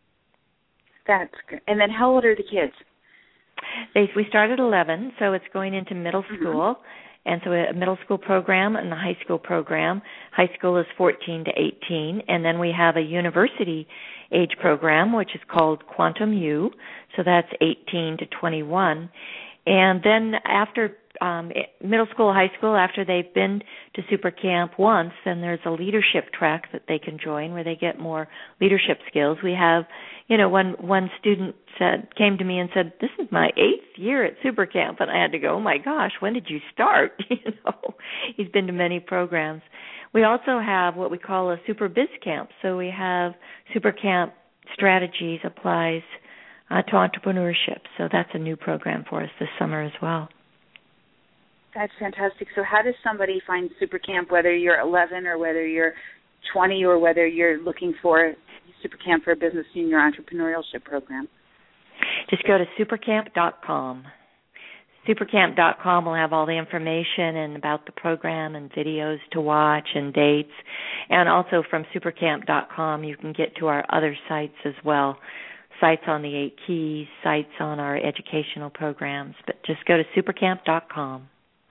That's good. And then how old are the kids? They, we start at eleven, so it's going into middle school. Mm-hmm. And so a middle school program and a high school program. High school is fourteen to eighteen. And then we have a university age program, which is called Quantum U. So that's eighteen to twenty-one. And then after um, middle school, high school, after they've been to Super Camp once, then there's a leadership track that they can join where they get more leadership skills. We have, you know, one one student said came to me and said, "This is my eighth year at Super Camp," and I had to go, "Oh my gosh, when did you start?" You know, he's been to many programs. We also have what we call a Super Biz Camp. So we have Super Camp Strategies applies uh, to entrepreneurship. So that's a new program for us this summer as well. That's fantastic. So how does somebody find Super Camp, whether you're eleven or whether you're twenty or whether you're looking for Super Camp for a business senior entrepreneurship program? Just go to supercamp dot com. supercamp dot com will have all the information and about the program and videos to watch and dates. And also from supercamp dot com you can get to our other sites as well. Sites on the eight keys, sites on our educational programs. But just go to supercamp dot com.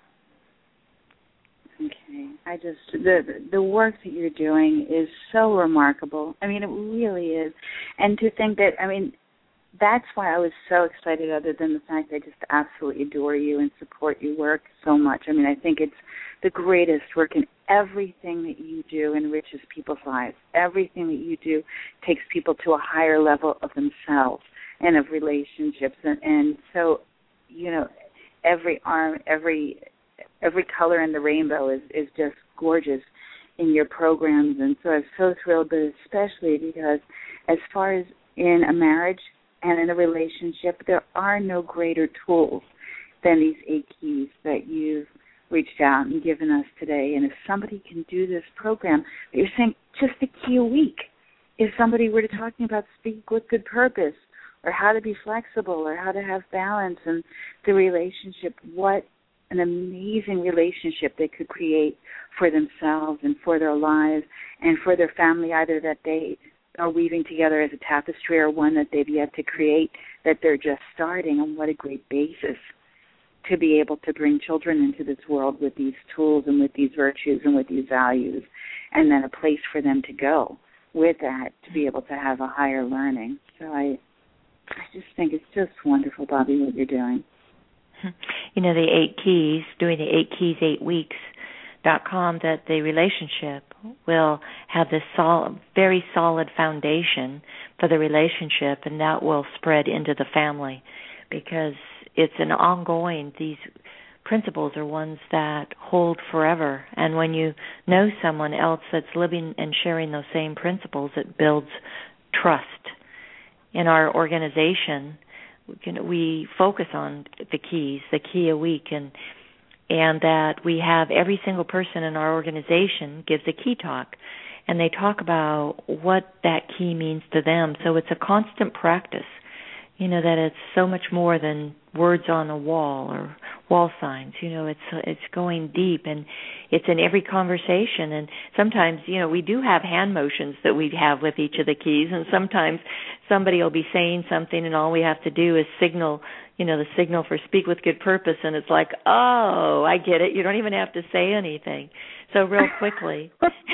Okay. I just, the the work that you're doing is so remarkable. I mean, it really is. And to think that, I mean, that's why I was so excited, other than the fact I just absolutely adore you and support your work so much. I mean, I think it's the greatest work, and everything that you do enriches people's lives. Everything that you do takes people to a higher level of themselves and of relationships. And, and so, you know, every arm, every every color in the rainbow is, is just gorgeous in your programs. And so I'm so thrilled, but especially because as far as in a marriage and in a relationship, there are no greater tools than these eight keys that you've reached out and given us today. And if somebody can do this program, you're saying just a key a week. If somebody were to talking about speak with good purpose, or how to be flexible, or how to have balance in the relationship, what an amazing relationship they could create for themselves and for their lives and for their family, either that they are weaving together as a tapestry or one that they've yet to create, that they're just starting. And what a great basis to be able to bring children into this world with these tools and with these virtues and with these values, and then a place for them to go with that to be able to have a higher learning. So I, I just think it's just wonderful, Bobby, what you're doing. You know, the eight keys, doing the eight keys, eight weeks dot com, that the relationship will have this sol- very solid foundation for the relationship, and that will spread into the family, because it's an ongoing, these principles are ones that hold forever. And when you know someone else that's living and sharing those same principles, it builds trust. In our organization, we, can, we focus on the keys, the key a week, and and that we have every single person in our organization gives a key talk, and they talk about what that key means to them. So it's a constant practice, you know, that it's so much more than words on a wall or wall signs. You know, it's it's going deep, and it's in every conversation. And sometimes, you know, we do have hand motions that we have with each of the keys, and sometimes somebody will be saying something, and all we have to do is signal, you know, the signal for speak with good purpose, and it's like, oh, I get it. You don't even have to say anything. So real quickly,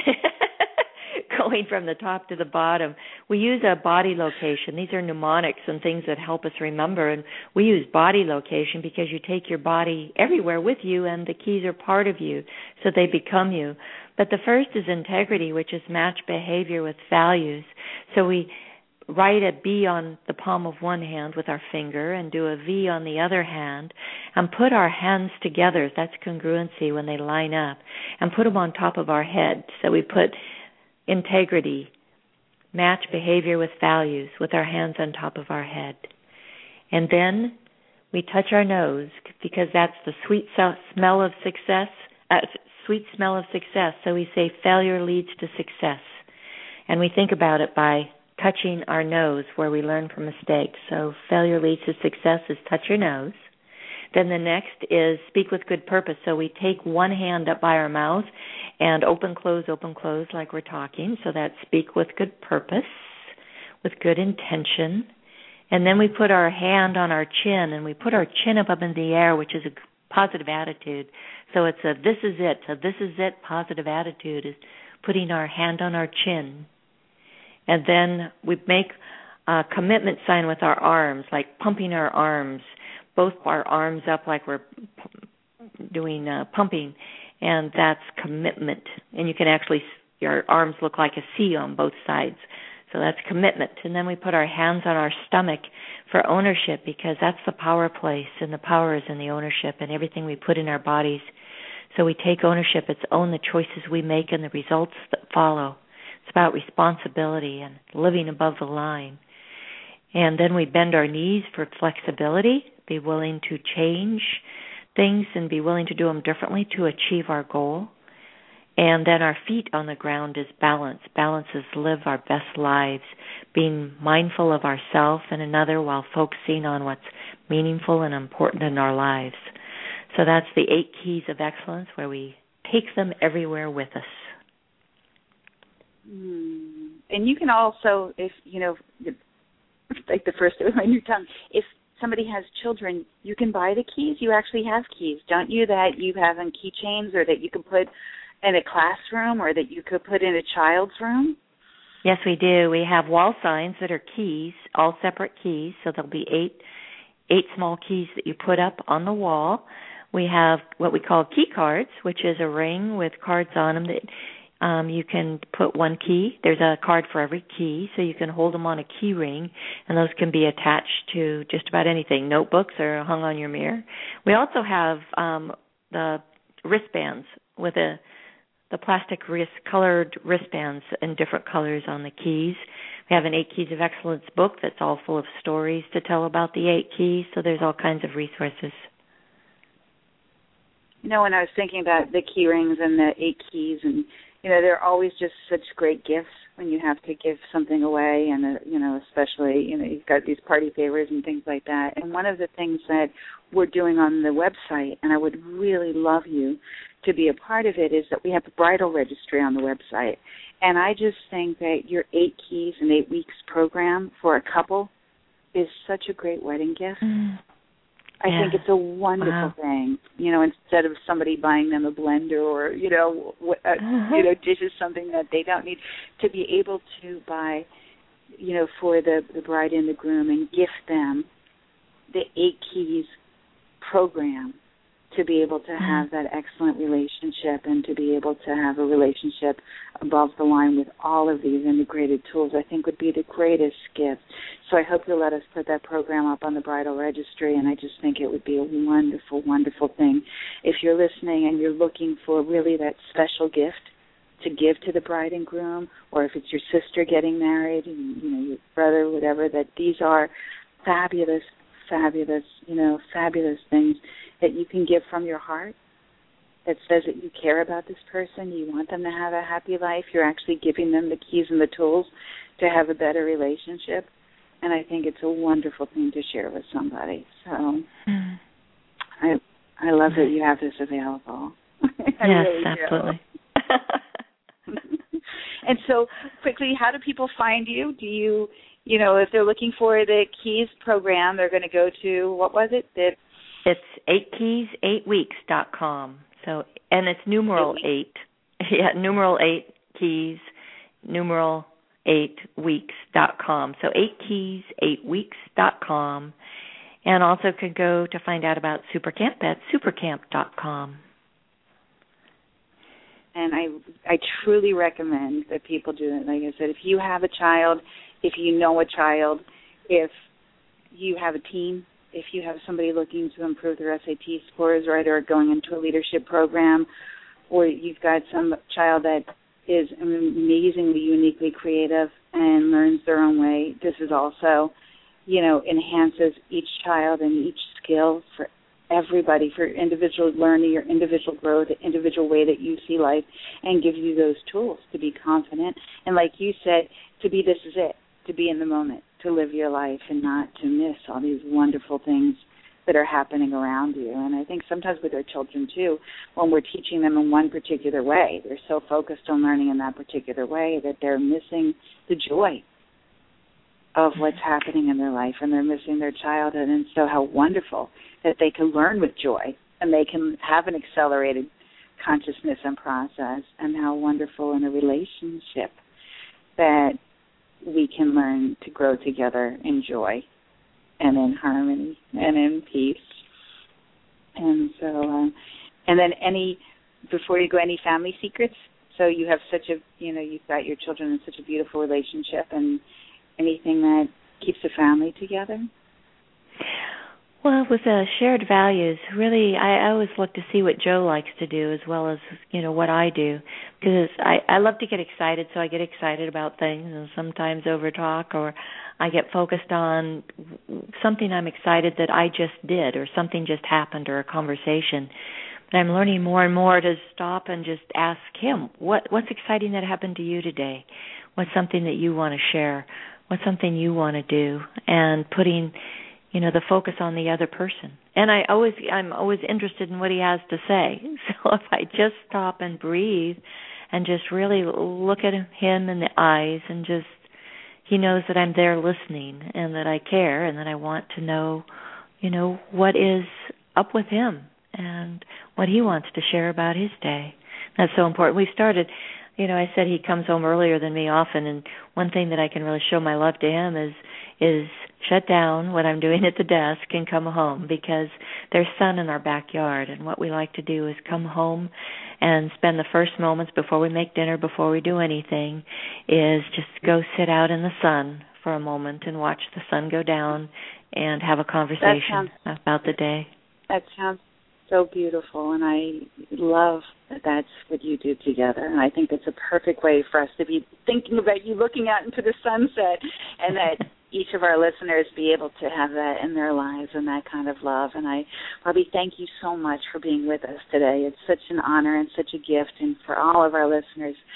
going from the top to the bottom, we use a body location. These are mnemonics and things that help us remember, and we use body location because you take your body everywhere with you, and the keys are part of you, so they become you. But the first is integrity, which is match behavior with values. So we write a B on the palm of one hand with our finger and do a V on the other hand and put our hands together. That's congruency when they line up, and put them on top of our head. So we put integrity, match behavior with values, with our hands on top of our head. And then we touch our nose, because that's the sweet smell of success, uh, sweet smell of success. So we say failure leads to success. And we think about it by touching our nose, where we learn from mistakes. So failure leads to success is touch your nose. Then the next is speak with good purpose. So we take one hand up by our mouth and open, close, open, close like we're talking. So that's speak with good purpose, with good intention. And then we put our hand on our chin, and we put our chin up, up in the air, which is a positive attitude. So it's a this is it. So this is it positive attitude is putting our hand on our chin. And then we make a commitment sign with our arms, like pumping our arms, both our arms up like we're doing uh, pumping, and that's commitment. And you can actually, your arms look like a C on both sides. So that's commitment. And then we put our hands on our stomach for ownership, because that's the power place, and the power is in the ownership and everything we put in our bodies. So we take ownership. It's own the choices we make and the results that follow. It's about responsibility and living above the line. And then we bend our knees for flexibility, be willing to change things and be willing to do them differently to achieve our goal. And then our feet on the ground is balance. Balance is live our best lives, being mindful of ourselves and another while focusing on what's meaningful and important in our lives. So that's the eight keys of excellence, where we take them everywhere with us. Mm. And you can also, if, you know, like the first on your tongue, if somebody has children, you can buy the keys. You actually have keys, don't you, that you have on keychains, or that you can put in a classroom, or that you could put in a child's room? Yes, we do. We have wall signs that are keys, all separate keys. So there'll be eight eight small keys that you put up on the wall. We have what we call key cards, which is a ring with cards on them that um, you can put one key. There's a card for every key, so you can hold them on a key ring, and those can be attached to just about anything, notebooks or hung on your mirror. We also have um, the wristbands with a the plastic wrist, colored wristbands in different colors on the keys. We have an Eight Keys of Excellence book that's all full of stories to tell about the eight keys, so there's all kinds of resources. You know, when I was thinking about the key rings and the eight keys, and, you know, they're always just such great gifts when you have to give something away, and uh, you know, especially, you know, you've got these party favors and things like that. And one of the things that we're doing on the website, and I would really love you to be a part of it, is that we have a bridal registry on the website. And I just think that your Eight Keys and Eight Weeks program for a couple is such a great wedding gift. Mm. I yeah. think it's a wonderful wow. thing, you know, instead of somebody buying them a blender or, you know, uh, uh-huh. you know, dishes, something that they don't need, to be able to buy, you know, for the, the bride and the groom and gift them the Eight Keys program to be able to have that excellent relationship and to be able to have a relationship above the line with all of these integrated tools, I think would be the greatest gift. So I hope you'll let us put that program up on the bridal registry, and I just think it would be a wonderful, wonderful thing. If you're listening and you're looking for really that special gift to give to the bride and groom, or if it's your sister getting married, and, you know, your brother, whatever, that these are fabulous, fabulous, you know, fabulous things that you can give from your heart, that says that you care about this person, you want them to have a happy life, you're actually giving them the keys and the tools to have a better relationship. And I think it's a wonderful thing to share with somebody. So mm. I I love that you have this available. Yes, really absolutely. And so quickly, how do people find you? Do you, you know, if they're looking for the Keys program, they're going to go to, what was it? The It's eight keys eight weeks dot com. So, and it's numeral eight. Yeah, numeral eight keys, numeral eight weeks dot com. So eight keys eight weeks dot com. And also could go to find out about Supercamp at supercamp dot com. And I I truly recommend that people do it. Like I said, if you have a child, if you know a child, if you have a team, if you have somebody looking to improve their S A T scores, right, or going into a leadership program, or you've got some child that is amazingly, uniquely creative and learns their own way, this is also, you know, enhances each child and each skill for everybody, for individual learning, your individual growth, the individual way that you see life, and gives you those tools to be confident. And like you said, to be this is it, to be in the moment, to live your life and not to miss all these wonderful things that are happening around you. And I think sometimes with our children, too, when we're teaching them in one particular way, they're so focused on learning in that particular way that they're missing the joy of what's happening in their life, and they're missing their childhood. And so how wonderful that they can learn with joy and they can have an accelerated consciousness and process, and how wonderful in a relationship that we can learn to grow together in joy and in harmony and in peace. And so, um, and then any, before you go, any family secrets? So you have such a, you know, you've got your children in such a beautiful relationship, and anything that keeps the family together? Well, with uh, shared values, really, I, I always look to see what Joe likes to do as well as, you know, what I do. Because I, I love to get excited, so I get excited about things and sometimes over-talk, or I get focused on something I'm excited that I just did, or something just happened, or a conversation. But I'm learning more and more to stop and just ask him, what what's exciting that happened to you today? What's something that you want to share? What's something you want to do? And putting, you know, the focus on the other person. And I always, I'm always interested in what he has to say. So if I just stop and breathe and just really look at him in the eyes, and just, he knows that I'm there listening and that I care and that I want to know, you know, what is up with him and what he wants to share about his day. That's so important. We started, you know, I said he comes home earlier than me often, and one thing that I can really show my love to him is is shut down what I'm doing at the desk and come home, because there's sun in our backyard, and what we like to do is come home and spend the first moments before we make dinner, before we do anything, is just go sit out in the sun for a moment and watch the sun go down and have a conversation sounds, about the day. That sounds so beautiful, and I love that that's what you do together. And I think that's a perfect way for us to be thinking about you looking out into the sunset, and that each of our listeners be able to have that in their lives and that kind of love. And I, Bobby, thank you so much for being with us today. It's such an honor and such a gift. And for all of our listeners,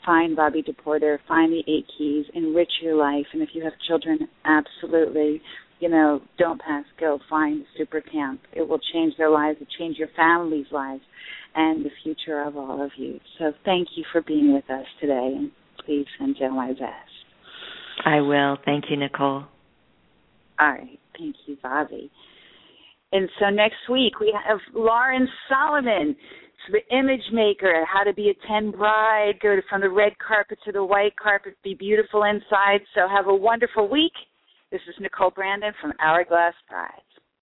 find Bobbi DePorter, find the Eight Keys, enrich your life. And if you have children, absolutely, you know, don't pass go. Find Super Camp. It will change their lives. It will change your family's lives and the future of all of you. So thank you for being with us today, and please send Joe my best. I will. Thank you, Nicole. All right. Thank you, Bobbi. And so next week we have Lauren Solomon, the image maker, how to be a ten bride, go from the red carpet to the white carpet, be beautiful inside. So have a wonderful week. This is Nicole Brandon from Hourglass Brides.